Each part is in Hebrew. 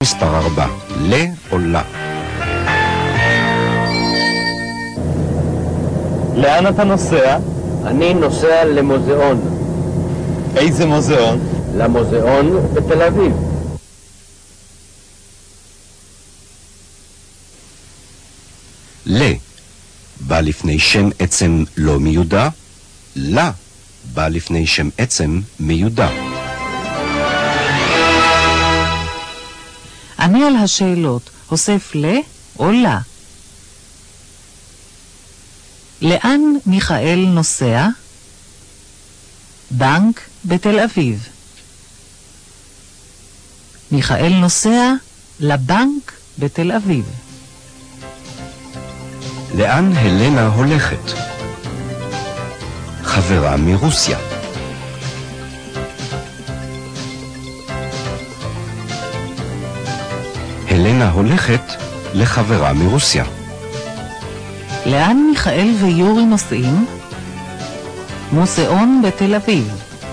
מספר 4. ל או לה? לאן אתה נוסע? אני נוסע למוזיאון. איזה מוזיאון? למוזיאון בתל אביב. ל בא לפני שם עצם לא מיודע, לה בא לפני שם עצם מיודע. ענה על השאלות, הוסף ל או לה. לאן מיכאל נוסע? בנק בתל אביב. מיכאל נוסע לבנק בתל אביב. לאן הלנה הולכת? חברה מרוסיה. הלנה הולכת לחברה מרוסיה. לאן מיכאל ויורי נוסעים? מוזיאון בתל אביב.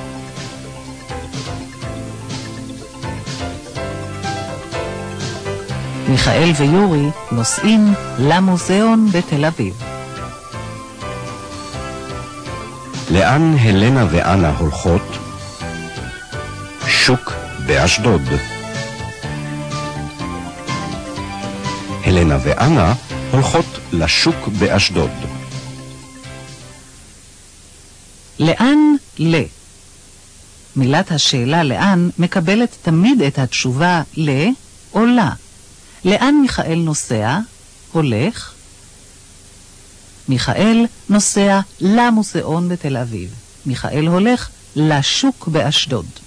מיכאל ויורי נוסעים למוזיאון בתל אביב. לאן הלנה ואנה הולכות? שוק באשדוד. הלנה ואנה הולכות לשוק באשדוד. לאן ל? מילת השאלה לאן מקבלת תמיד את התשובה ל או לה. לאן מיכאל נוסע? הולך. מיכאל נוסע למוזיאון בתל אביב. מיכאל הולך לשוק באשדוד.